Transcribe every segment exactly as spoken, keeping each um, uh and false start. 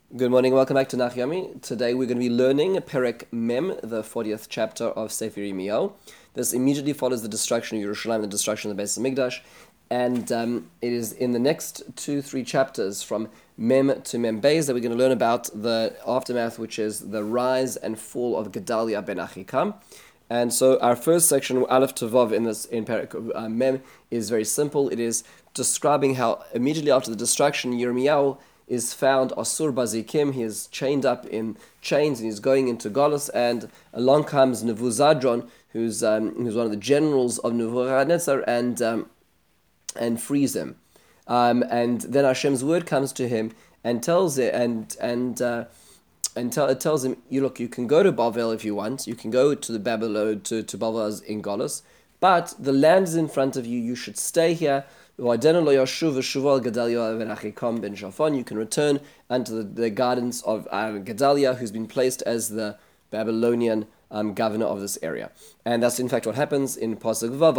Good morning, welcome back to Nach Yomi. Today we're going to be learning Perek Mem, the fortieth chapter of Sefer Yirmiyahu. This immediately follows the destruction of Yerushalayim, the destruction of the Beis Hamikdash, and um, it is in the next two, three chapters from Mem to Mem Beis that we're going to learn about the aftermath, which is the rise and fall of Gedaliah ben Achikam. And so our first section, Aleph to Vav, in this in Perek uh, Mem, is very simple. It is describing how immediately after the destruction, Yirmiyahu is found Asur Bazikim. He is chained up in chains and he's going into Galus, and along comes Nebuzadron, who's um, who's one of the generals of Nebuchadnezzar, and um, and frees him. Um, and then Hashem's word comes to him and tells it and and uh, and tell, it tells him, you look, you can go to Bavel if you want, you can go to the Babylon to to Bavel in Galus, but the land is in front of you. You should stay here. You can return unto the, the guidance of um, Gedaliah, who's been placed as the Babylonian um, governor of this area. And that's in fact what happens in Pasuk Vav.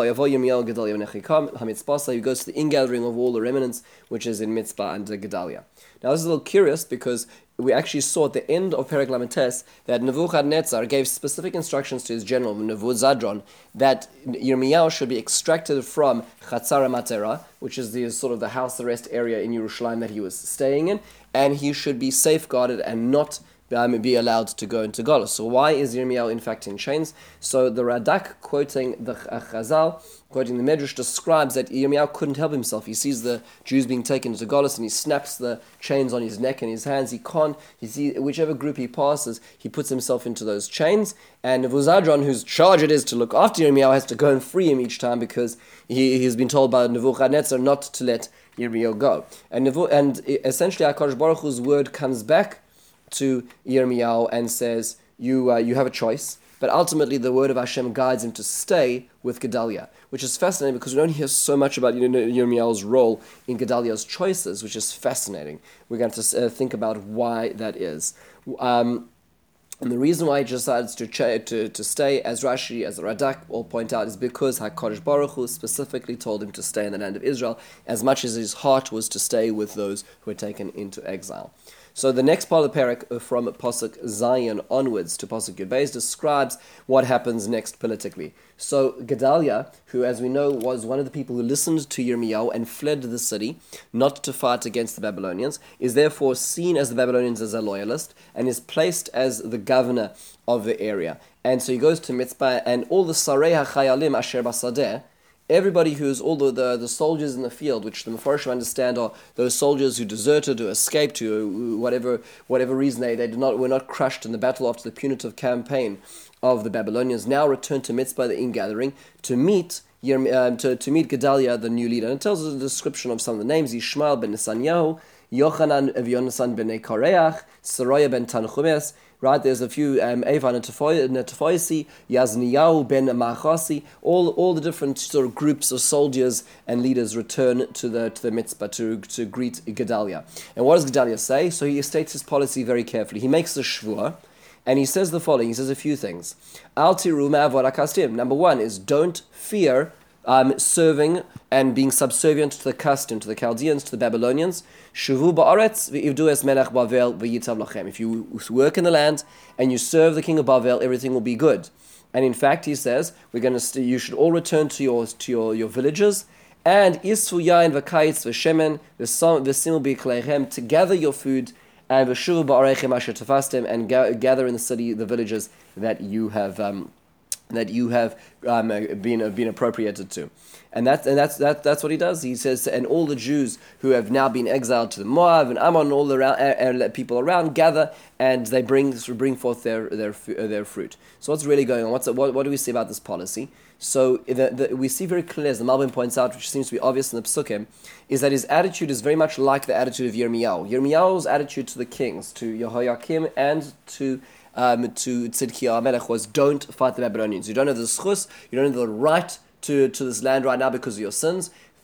He goes to the ingathering of all the remnants, which is in Mitzpah under Gedaliah. Now this is a little curious because we actually saw at the end of Perek Lametes that Nebuchadnezzar gave specific instructions to his general, Nebuzadron, that Yirmiyahu should be extracted from Chatzar Matera, which is the sort of the house arrest area in Yerushalayim that he was staying in, and he should be safeguarded and not Um, be allowed to go into Galus. So why is Yirmiyahu in fact in chains? So the Radak, quoting the Chazal, quoting the Medrash, describes that Yirmiyahu couldn't help himself. He sees the Jews being taken to Galus and he snaps the chains on his neck and his hands. He can't, he sees, whichever group he passes, he puts himself into those chains. And Nebuzadron, whose charge it is to look after Yirmiyahu, has to go and free him each time because he, he's been told by Nebuchadnezzar not to let Yirmiyahu go. And, and essentially HaKadosh Baruch Hu's word comes back to Yirmiyahu and says, you uh, you have a choice, but ultimately the word of Hashem guides him to stay with Gedaliah, which is fascinating because we don't hear so much about Yirmiyahu's role in Gedaliah's choices, which is fascinating. We're going to uh, think about why that is. Um, and the reason why he decides to, ch- to to stay, as Rashi, as the Radak all point out, is because HaKadosh Baruch Hu specifically told him to stay in the land of Israel, as much as his heart was to stay with those who were taken into exile. So the next part of the parak, from Pasuk Zion onwards to Pasuk Yud Beis, describes what happens next politically. So Gedaliah, who as we know was one of the people who listened to Yirmiyahu and fled the city, not to fight against the Babylonians, is therefore seen as the Babylonians as a loyalist, and is placed as the governor of the area. And so he goes to Mitzpah, and all the Sarei HaChayalim Asher Basadeh, everybody who's all the, the, the soldiers in the field, which the Mefarshim understand are those soldiers who deserted, who escaped, who whatever whatever reason they, they did not were not crushed in the battle after the punitive campaign of the Babylonians, now return to Mitzpah, the ingathering, to meet um, to, to meet Gedaliah, the new leader. And it tells us a description of some of the names: Yishmael ben Nesanyahu, Yochanan ben Yonasan ben Kareach, Saraya ben Tanchumes. Right, there's a few um, Evan and Tefoisi, Yazniyahu ben Machasi, all all the different sort of groups of soldiers and leaders return to the to the mitzvah to to greet Gedaliah. And what does Gedaliah say? So he states his policy very carefully. He makes a shvur, and he says the following. He says a few things. Al tiru ma'avodah kastim. Number one is don't fear Um, serving and being subservient to the custom, to the Chaldeans, to the Babylonians. Shuvu ba'aretz v'ivdu es melech Bavel v'yitav lachem. If you work in the land and you serve the king of Bavel, everything will be good. And in fact, he says, we're going to st- you should all return to your to your, your villages. And isfu yain v'kayitz v'shemen v'simu b'kleihem, to gather your food, and v'shuvu ba'arechem asher tafastem, and ga- gather in the city the villages that you have um, that you have um, been been appropriated to, and that's and that's that that's what he does. He says, and all the Jews who have now been exiled to the Moab and Ammon, and all the around, uh, people around gather, and they bring bring forth their their their fruit. So what's really going on? What's what what do we see about this policy? So the, the, we see very clearly, as the Malbim points out, which seems to be obvious in the Psukim, is that his attitude is very much like the attitude of Yirmiyahu. Yirmiyahu's attitude to the kings, to Yehoiakim and to Um, to Tzidkiyahu Melech, was don't fight the Babylonians. You don't have the schus, you don't have the right to, to this land right now because of your sins.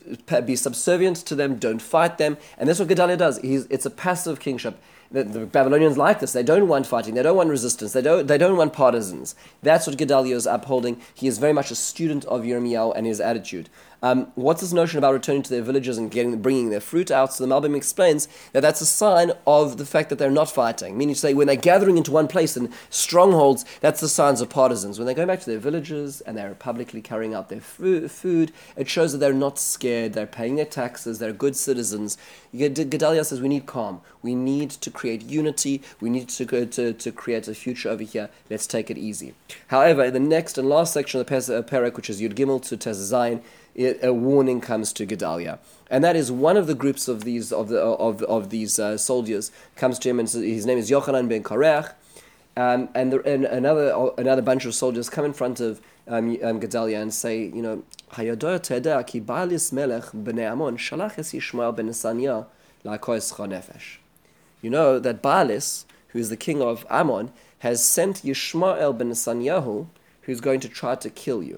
Be subservient to them, don't fight them. And that's what Gedaliah does. He's, it's a passive kingship. The, the Babylonians like this. They don't want fighting. They don't want resistance. They don't They don't want partisans. That's what Gedaliah is upholding. He is very much a student of Yirmiyahu and his attitude. Um, what's this notion about returning to their villages and getting, bringing their fruit out? So the Malbim explains that that's a sign of the fact that they're not fighting. Meaning to say, when they're gathering into one place in strongholds, that's the signs of partisans. When they go back to their villages and they're publicly carrying out their food, it shows that they're not scared, they're paying their taxes, they're good citizens. Gedalia says we need calm, we need to create unity, we need to, go to, to create a future over here, let's take it easy. However, in the next and last section of the Perek, which is Yud Gimel to Tez Zayin, It, a warning comes to Gedalia, and that is one of the groups of these of the of of these uh, soldiers comes to him, and says, his name is Yochanan ben Kareach, um, and, the, and another another bunch of soldiers come in front of um, um, Gedalia and say, you know, Hayadoy teda ki Baalis Melech b'nei Amon shalach es Yishmael ben Nesaniah la'koescha nefesh. You know that Baalis, who is the king of Ammon, has sent Yishmael ben Nesanyahu, who's going to try to kill you.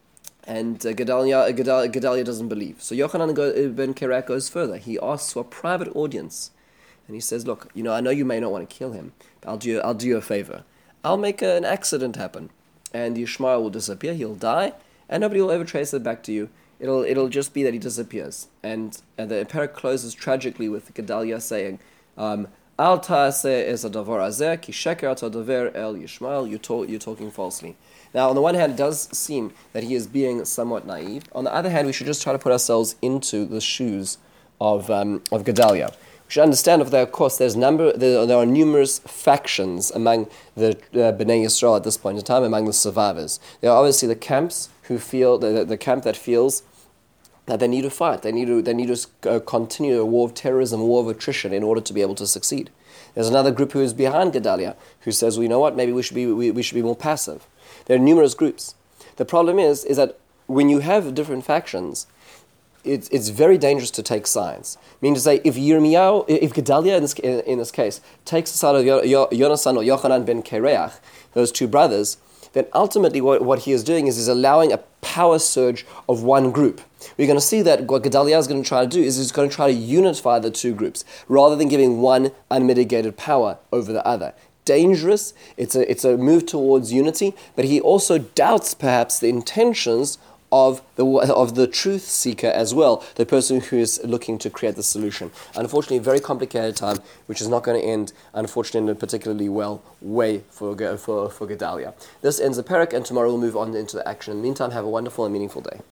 And uh, Gedalia, Gedalia, Gedalia doesn't believe. So Yochanan ben Kareach goes further. He asks for a private audience. And he says, look, you know, I know you may not want to kill him, but I'll do you, I'll do you a favor. I'll make a, an accident happen. And Yishmael will disappear, he'll die, and nobody will ever trace it back to you. It'll it'll just be that he disappears. And, and the parak closes tragically with Gedalia saying, um, Al ta'aseh es hadavar hazeh, ki sheker ta'daver el Yishmael, you're, talk, you're talking falsely. Now, on the one hand, it does seem that he is being somewhat naive. On the other hand, we should just try to put ourselves into the shoes of um, of Gedalia. We should understand, of, of course, there's number there, there are numerous factions among the uh, Bnei Yisrael at this point in time, among the survivors. There are obviously the camps who feel the, the, the camp that feels that they need to fight, they need to they need to uh, continue a war of terrorism, a war of attrition in order to be able to succeed. There's another group who is behind Gedalia, who says, well, you know what, maybe we should be we, we should be more passive. There are numerous groups. The problem is, is that when you have different factions, it's it's very dangerous to take sides. Meaning to say, if Yirmiyahu, if Gedalia in this in, in this case takes the side of Yo- Yo- Yonasan or Yochanan ben Kareach, those two brothers, then ultimately what, what he is doing is he's allowing a power surge of one group. We're going to see that what Gedalia is going to try to do is he's going to try to unify the two groups rather than giving one unmitigated power over the other. Dangerous, it's a it's a move towards unity, but he also doubts perhaps the intentions of the of the truth seeker as well, the person who is looking to create the solution. Unfortunately, a very complicated time, which is not going to end, unfortunately, in a particularly well way for for for Gedalia. This ends the parak, and tomorrow we'll move on into the action. In the meantime, have a wonderful and meaningful day.